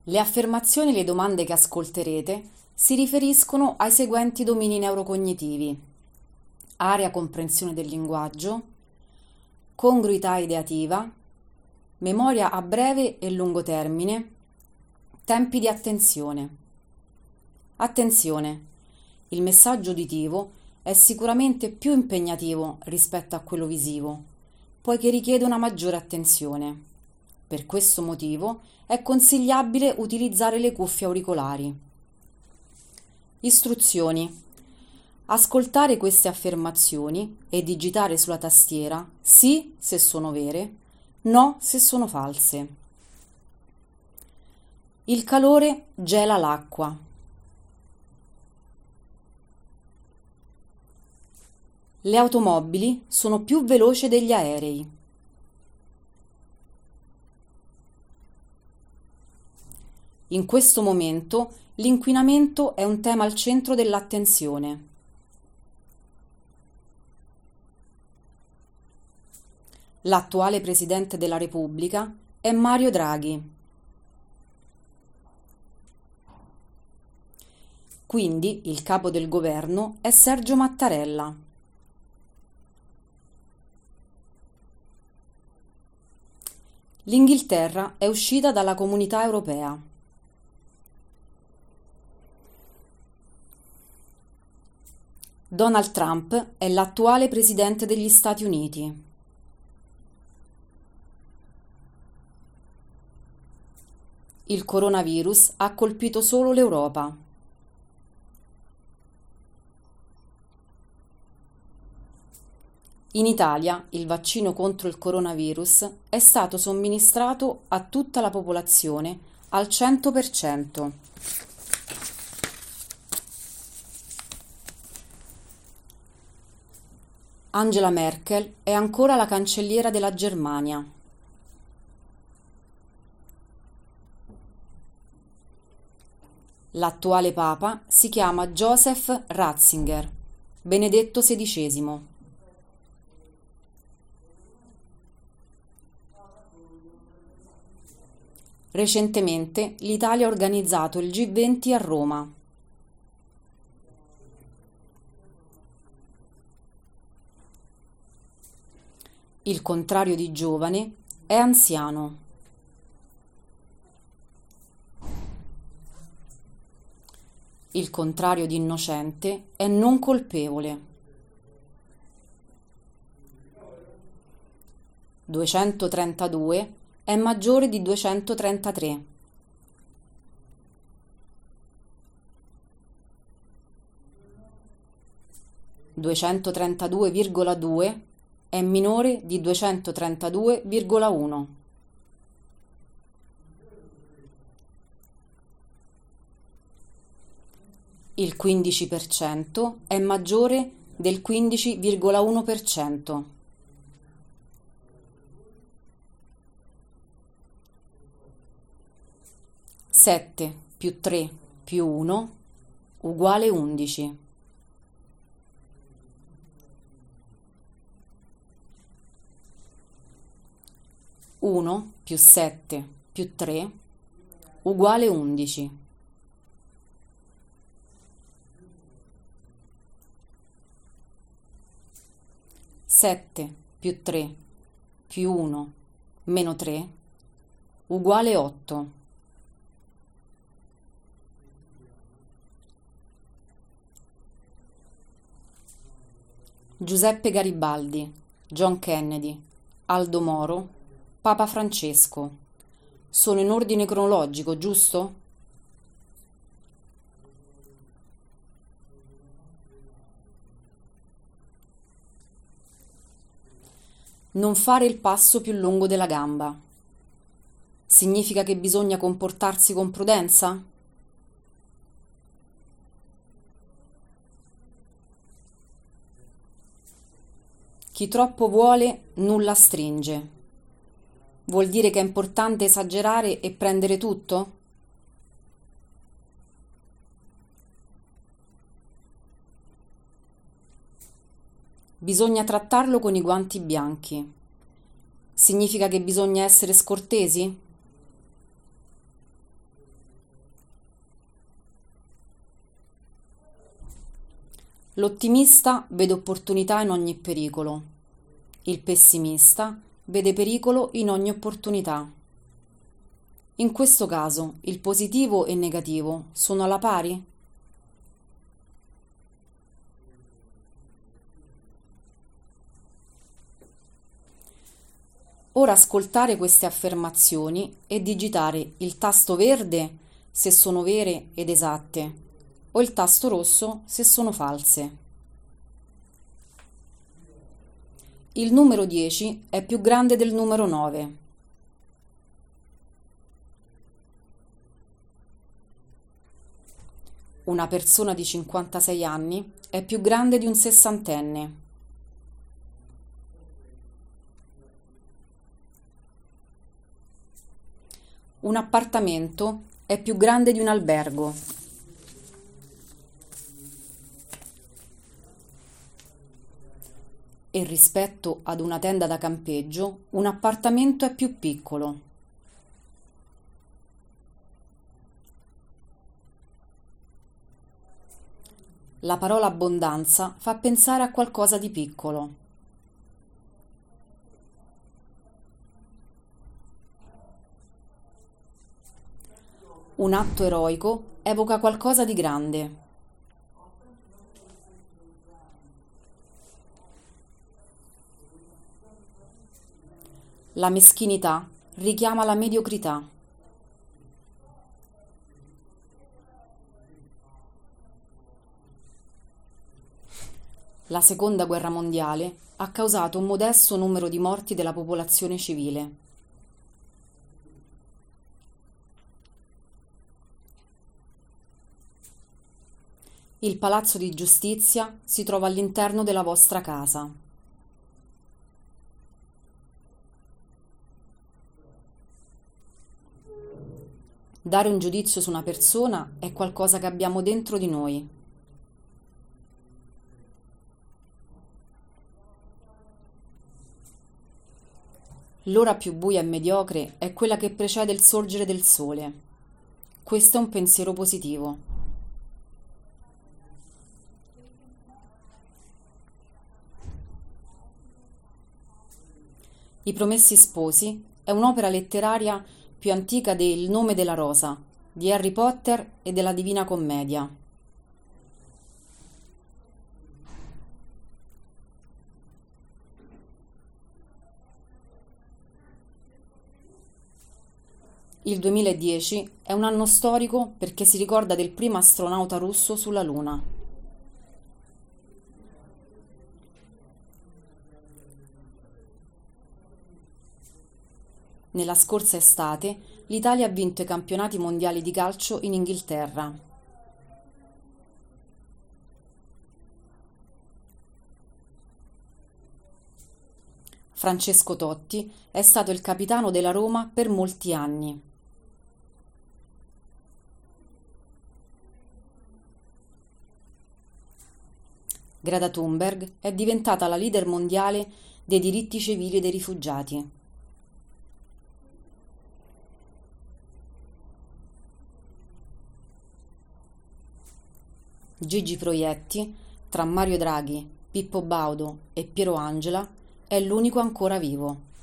Le affermazioni e le domande che ascolterete si riferiscono ai seguenti domini neurocognitivi: area comprensione del linguaggio, congruità ideativa, memoria a breve e lungo termine, tempi di attenzione. Attenzione! Il messaggio uditivo è sicuramente più impegnativo rispetto a quello visivo, poiché richiede una maggiore attenzione. Per questo motivo è consigliabile utilizzare le cuffie auricolari. Istruzioni. Ascoltare queste affermazioni e digitare sulla tastiera sì se sono vere, no se sono false. Il calore gela l'acqua. Le automobili sono più veloci degli aerei. In questo momento l'inquinamento è un tema al centro dell'attenzione. L'attuale Presidente della Repubblica è Mario Draghi. Quindi il capo del governo è Sergio Mattarella. L'Inghilterra è uscita dalla Comunità Europea. Donald Trump è l'attuale Presidente degli Stati Uniti. Il coronavirus ha colpito solo l'Europa. In Italia il vaccino contro il coronavirus è stato somministrato a tutta la popolazione al 100%. Angela Merkel è ancora la cancelliera della Germania. L'attuale Papa si chiama Joseph Ratzinger, Benedetto XVI. Recentemente l'Italia ha organizzato il G20 a Roma. Il contrario di giovane è anziano. Il contrario di innocente è non colpevole. 232 è maggiore di 233. 232,2 è minore di 232,1. Il 15% è maggiore del 15,1%. Sette più 3 più 1 uguale 11. Uno più 7 più 3 uguale 11. Sette più 3 più 1 meno 3 uguale 8. Giuseppe Garibaldi, John Kennedy, Aldo Moro, Papa Francesco. Sono in ordine cronologico, giusto? Non fare il passo più lungo della gamba. Significa che bisogna comportarsi con prudenza? Chi troppo vuole, nulla stringe. Vuol dire che è importante esagerare e prendere tutto? Bisogna trattarlo con i guanti bianchi. Significa che bisogna essere scortesi? L'ottimista vede opportunità in ogni pericolo. Il pessimista vede pericolo in ogni opportunità. In questo caso, il positivo e il negativo sono alla pari? Ora ascoltare queste affermazioni e digitare il tasto verde se sono vere ed esatte o il tasto rosso se sono false. Il numero 10 è più grande del numero 9. Una persona di 56 anni è più grande di un sessantenne. Un appartamento è più grande di un albergo. E rispetto ad una tenda da campeggio, un appartamento è più piccolo. La parola abbondanza fa pensare a qualcosa di piccolo. Un atto eroico evoca qualcosa di grande. La meschinità richiama la mediocrità. La seconda guerra mondiale ha causato un modesto numero di morti della popolazione civile. Il palazzo di giustizia si trova all'interno della vostra casa. Dare un giudizio su una persona è qualcosa che abbiamo dentro di noi. L'ora più buia e mediocre è quella che precede il sorgere del sole. Questo è un pensiero positivo. I Promessi Sposi è un'opera letteraria più antica del Nome della rosa, di Harry Potter e della Divina Commedia. Il 2010 è un anno storico perché si ricorda del primo astronauta russo sulla Luna. Nella scorsa estate l'Italia ha vinto i campionati mondiali di calcio in Inghilterra. Francesco Totti è stato il capitano della Roma per molti anni. Greta Thunberg è diventata la leader mondiale dei diritti civili dei rifugiati. Gigi Proietti, tra Mario Draghi, Pippo Baudo e Piero Angela, è l'unico ancora vivo.